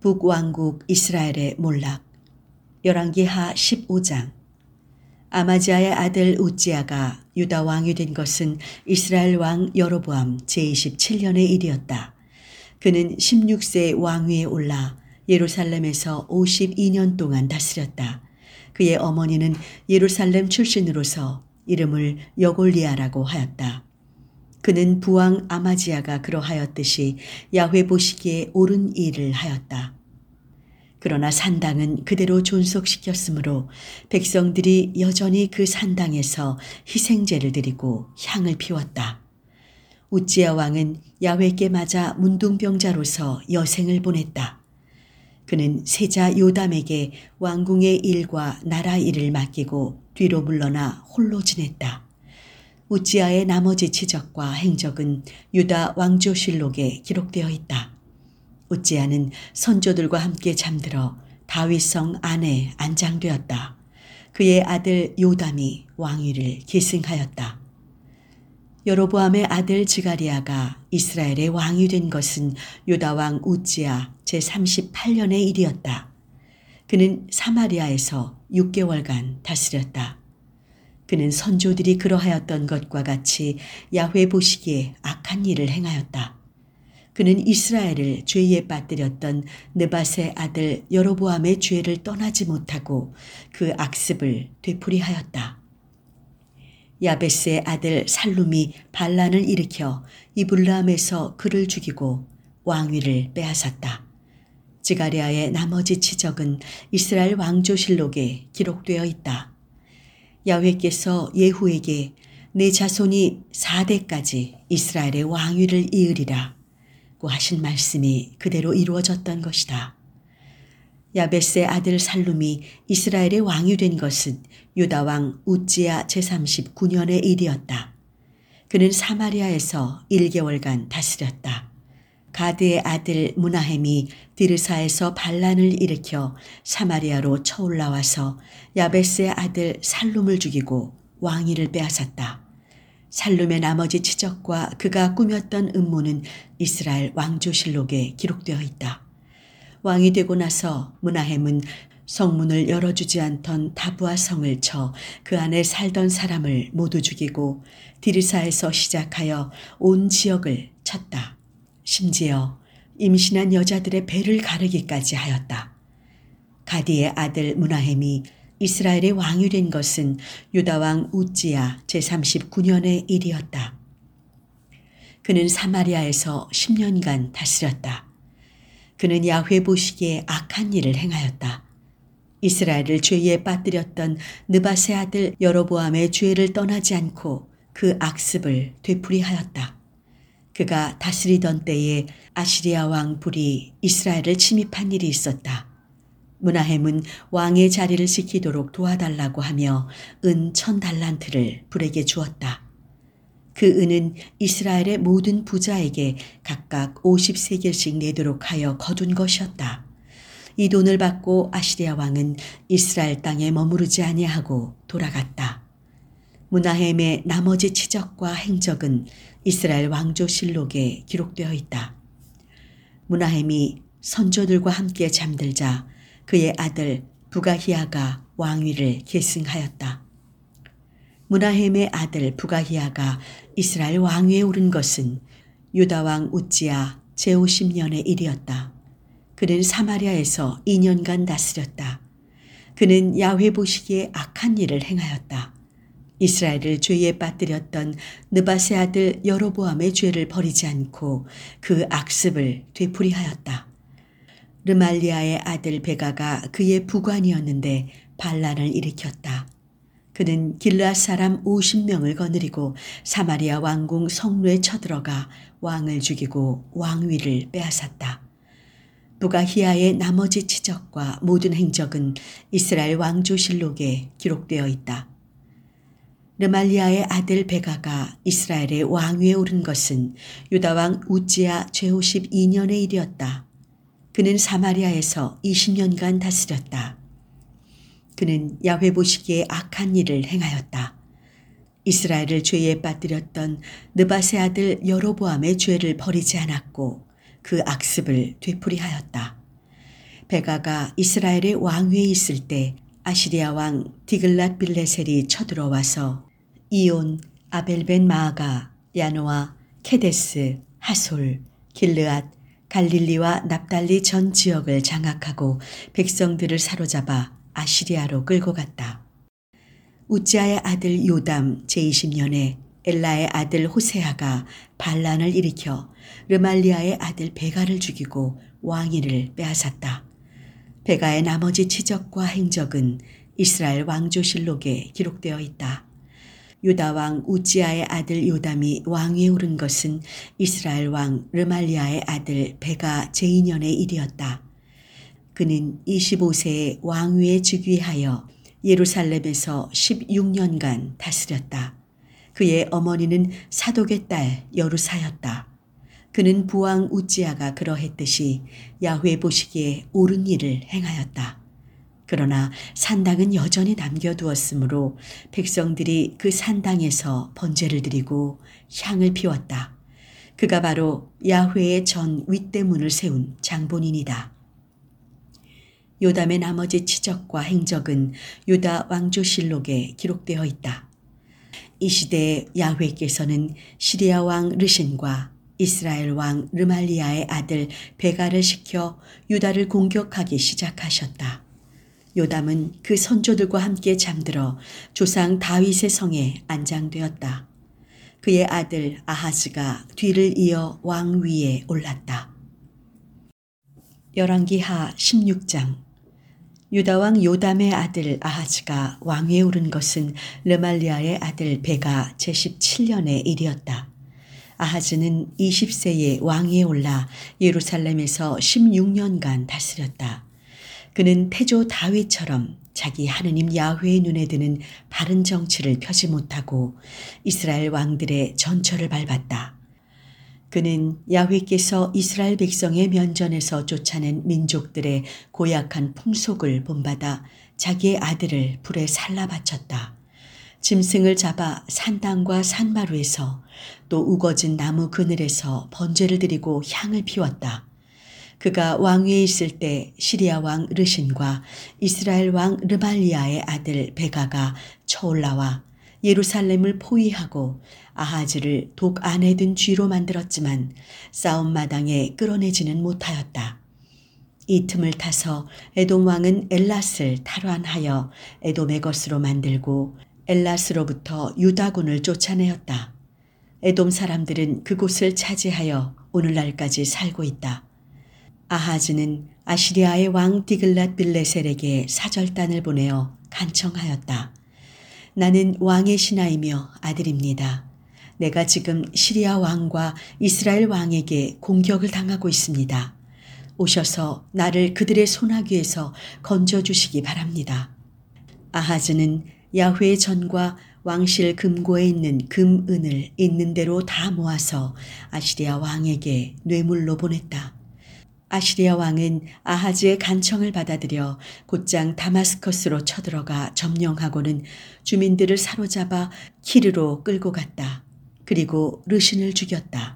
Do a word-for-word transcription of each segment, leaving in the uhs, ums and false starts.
북왕국 이스라엘의 몰락. 열왕기하 십오 장. 아마지아의 아들 우지야가 유다 왕이 된 것은 이스라엘 왕 여로보암 제이십칠 년의 일이었다. 그는 십육 세 왕위에 올라 예루살렘에서 오십이 년 동안 다스렸다. 그의 어머니는 예루살렘 출신으로서 이름을 여골리아라고 하였다. 그는 부왕 아마지아가 그러하였듯이 야훼 보시기에 옳은 일을 하였다. 그러나 산당은 그대로 존속시켰으므로 백성들이 여전히 그 산당에서 희생제를 드리고 향을 피웠다. 우지야 왕은 야훼께 맞아 문둥병자로서 여생을 보냈다. 그는 세자 요담에게 왕궁의 일과 나라 일을 맡기고 뒤로 물러나 홀로 지냈다. 우지야의 나머지 치적과 행적은 유다 왕조실록에 기록되어 있다. 우지야는 선조들과 함께 잠들어 다윗성 안에 안장되었다. 그의 아들 요담이 왕위를 계승하였다. 여로보암의 아들 지가리야가 이스라엘의 왕이 된 것은 유다 왕 우지야 제삼십팔 년의 일이었다. 그는 사마리아에서 육 개월간 다스렸다. 그는 선조들이 그러하였던 것과 같이 야훼 보시기에 악한 일을 행하였다. 그는 이스라엘을 죄에 빠뜨렸던 느밧의 아들 여로보암의 죄를 떠나지 못하고 그 악습을 되풀이하였다. 야베스의 아들 살룸이 반란을 일으켜 이블라함에서 그를 죽이고 왕위를 빼앗았다. 지가리야의 나머지 치적은 이스라엘 왕조실록에 기록되어 있다. 야훼께서 예후에게 내 자손이 사 대까지 이스라엘의 왕위를 이으리라 고 하신 말씀이 그대로 이루어졌던 것이다. 야베스의 아들 살룸이 이스라엘의 왕이 된 것은 유다 왕 우지야 제삼십구 년의 일이었다. 그는 사마리아에서 일 개월간 다스렸다. 가드의 아들 무나헴이 디르사에서 반란을 일으켜 사마리아로 쳐올라와서 야베스의 아들 살룸을 죽이고 왕위를 빼앗았다. 살룸의 나머지 치적과 그가 꾸몄던 음모는 이스라엘 왕조실록에 기록되어 있다. 왕이 되고 나서 무나헴은 성문을 열어주지 않던 다부아 성을 쳐 그 안에 살던 사람을 모두 죽이고 디르사에서 시작하여 온 지역을 쳤다. 심지어 임신한 여자들의 배를 가르기까지 하였다. 가디의 아들 무나헴이 이스라엘의 왕이 된 것은 유다 왕 우지야 제삼십구 년의 일이었다. 그는 사마리아에서 십 년간 다스렸다. 그는 야훼 보시기에 악한 일을 행하였다. 이스라엘을 죄에 빠뜨렸던 느밧의 아들 여로보암의 죄를 떠나지 않고 그 악습을 되풀이하였다. 그가 다스리던 때에 아시리아 왕 불이 이스라엘을 침입한 일이 있었다. 무나헴은 왕의 자리를 지키도록 도와달라고 하며 은 천 달란트를 불에게 주었다. 그 은은 이스라엘의 모든 부자에게 각각 오십 세겔씩 내도록 하여 거둔 것이었다. 이 돈을 받고 아시리아 왕은 이스라엘 땅에 머무르지 아니하고 돌아갔다. 무나헴의 나머지 치적과 행적은 이스라엘 왕조실록에 기록되어 있다. 무나헴이 선조들과 함께 잠들자 그의 아들 부가히야가 왕위를 계승하였다. 무나헴의 아들 부가히야가 이스라엘 왕위에 오른 것은 유다 왕 우지야 제오십 년의 일이었다. 그는 사마리아에서 이 년간 다스렸다. 그는 야훼 보시기에 악한 일을 행하였다. 이스라엘을 죄에 빠뜨렸던 느밧의 아들 여로보암의 죄를 버리지 않고 그 악습을 되풀이하였다. 르말리아의 아들 베가가 그의 부관이었는데 반란을 일으켰다. 그는 길르앗 사람 오십 명을 거느리고 사마리아 왕궁 성루에 쳐들어가 왕을 죽이고 왕위를 빼앗았다. 부가히야의 나머지 치적과 모든 행적은 이스라엘 왕조실록에 기록되어 있다. 르말리아의 아들 베가가 이스라엘의 왕위에 오른 것은 유다 왕 우지야 제오십이 년의 일이었다. 그는 사마리아에서 이십 년간 다스렸다. 그는 야훼 보시기에 악한 일을 행하였다. 이스라엘을 죄에 빠뜨렸던 느밧의 아들 여로보암의 죄를 버리지 않았고 그 악습을 되풀이하였다. 베가가 이스라엘의 왕위에 있을 때 아시리아 왕 디글랏 빌레셀이 쳐들어와서 이온, 아벨벤 마아가, 야노아, 케데스, 하솔, 길르앗, 갈릴리와 납달리 전 지역을 장악하고 백성들을 사로잡아 아시리아로 끌고 갔다. 우찌아의 아들 요담 제이십 년에 엘라의 아들 호세아가 반란을 일으켜 르말리아의 아들 베가를 죽이고 왕위를 빼앗았다. 베가의 나머지 치적과 행적은 이스라엘 왕조실록에 기록되어 있다. 유다 왕 우찌아의 아들 요담이 왕위에 오른 것은 이스라엘 왕 르말리아의 아들 베가 제이 년의 일이었다. 그는 이십오 세에 왕위에 즉위하여 예루살렘에서 십육 년간 다스렸다. 그의 어머니는 사독의 딸 여루사였다. 그는 부왕 우찌아가 그러했듯이 야훼 보시기에 옳은 일을 행하였다. 그러나 산당은 여전히 남겨두었으므로 백성들이 그 산당에서 번제를 드리고 향을 피웠다. 그가 바로 야훼의 전 윗대문을 세운 장본인이다. 요담의 나머지 치적과 행적은 유다 왕조실록에 기록되어 있다. 이 시대에 야훼께서는 시리아 왕 르신과 이스라엘 왕 르말리아의 아들 베가를 시켜 유다를 공격하기 시작하셨다. 요담은 그 선조들과 함께 잠들어 조상 다윗의 성에 안장되었다. 그의 아들 아하즈가 뒤를 이어 왕위에 올랐다. 열왕기하 십육 장. 유다 왕 요담의 아들 아하즈가 왕위에 오른 것은 르말리아의 아들 베가 제십칠 년의 일이었다. 아하즈는 이십 세에 왕위에 올라 예루살렘에서 십육 년간 다스렸다. 그는 태조 다윗처럼 자기 하느님 야훼의 눈에 드는 바른 정치를 펴지 못하고 이스라엘 왕들의 전철을 밟았다. 그는 야훼께서 이스라엘 백성의 면전에서 쫓아낸 민족들의 고약한 풍속을 본받아 자기의 아들을 불에 살라 바쳤다. 짐승을 잡아 산당과 산마루에서 또 우거진 나무 그늘에서 번제를 드리고 향을 피웠다. 그가 왕위에 있을 때 시리아 왕 르신과 이스라엘 왕 르말리아의 아들 베가가 쳐올라와 예루살렘을 포위하고 아하즈를 독 안에 든 쥐로 만들었지만 싸움마당에 끌어내지는 못하였다. 이 틈을 타서 에돔 왕은 엘랏을 탈환하여 에돔의 것으로 만들고 엘랏으로부터 유다군을 쫓아내었다. 에돔 사람들은 그곳을 차지하여 오늘날까지 살고 있다. 아하즈는 아시리아의 왕 디글랏 빌레셀에게 사절단을 보내어 간청하였다. 나는 왕의 신하이며 아들입니다. 내가 지금 시리아 왕과 이스라엘 왕에게 공격을 당하고 있습니다. 오셔서 나를 그들의 손아귀에서 건져주시기 바랍니다. 아하즈는 야훼의 전과 왕실 금고에 있는 금, 은을 있는 대로 다 모아서 아시리아 왕에게 뇌물로 보냈다. 아시리아 왕은 아하즈의 간청을 받아들여 곧장 다마스커스로 쳐들어가 점령하고는 주민들을 사로잡아 키르로 끌고 갔다. 그리고 르신을 죽였다.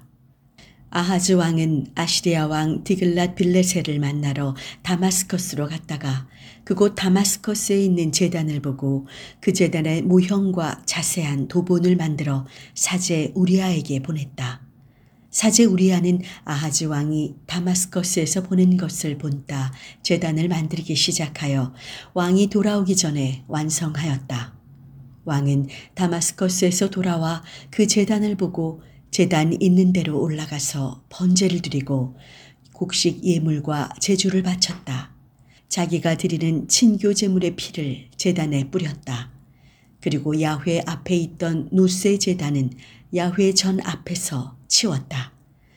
아하즈 왕은 아시리아 왕 디글랏 빌레셀을 만나러 다마스커스로 갔다가 그곳 다마스커스에 있는 제단을 보고 그 제단의 모형과 자세한 도본을 만들어 사제 우리아에게 보냈다. 사제 우리아는 아하즈 왕이 다마스커스에서 보낸 것을 본따 제단을 만들기 시작하여 왕이 돌아오기 전에 완성하였다. 왕은 다마스커스에서 돌아와 그 제단을 보고 제단 있는 대로 올라가서 번제를 드리고 곡식 예물과 제주를 바쳤다. 자기가 드리는 친교 제물의 피를 제단에 뿌렸다. 그리고 야훼 앞에 있던 노세 제단은 야훼 전 앞에서 치웠다.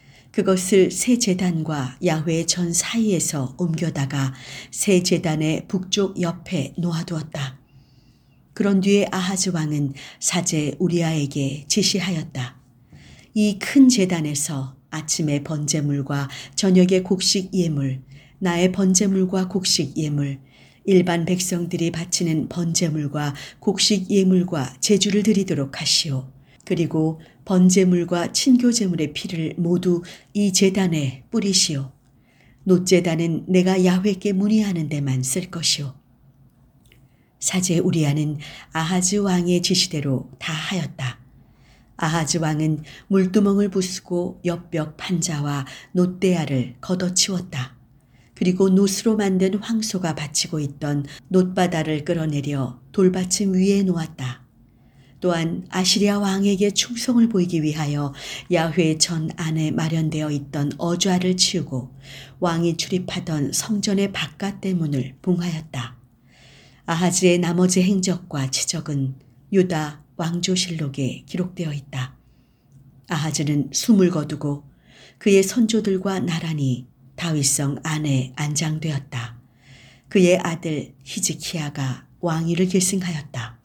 그것을 새 제단과 야훼 전 사이에서 옮겨다가 새 제단의 북쪽 옆에 놓아두었다. 그런 뒤에 아하즈 왕은 사제 우리아에게 지시하였다. 이 큰 제단에서 아침의 번제물과 저녁의 곡식 예물, 나의 번제물과 곡식 예물, 일반 백성들이 바치는 번제물과 곡식 예물과 제주를 드리도록 하시오. 그리고 번제물과 친교제물의 피를 모두 이 제단에 뿌리시오. 놋제단은 내가 야훼께 문의하는 데만 쓸 것이오. 사제 우리아는 아하즈 왕의 지시대로 다 하였다. 아하즈 왕은 물두멍을 부수고 옆벽 판자와 놋대야를 걷어치웠다. 그리고 놋으로 만든 황소가 받치고 있던 놋바다를 끌어내려 돌받침 위에 놓았다. 또한 아시리아 왕에게 충성을 보이기 위하여 야훼 전 안에 마련되어 있던 어좌를 치우고 왕이 출입하던 성전의 바깥대 문을 봉하였다. 아하즈의 나머지 행적과 치적은 유다 왕조실록에 기록되어 있다. 아하즈는 숨을 거두고 그의 선조들과 나란히 다윗성 안에 안장되었다. 그의 아들 히즈키야가 왕위를 계승하였다.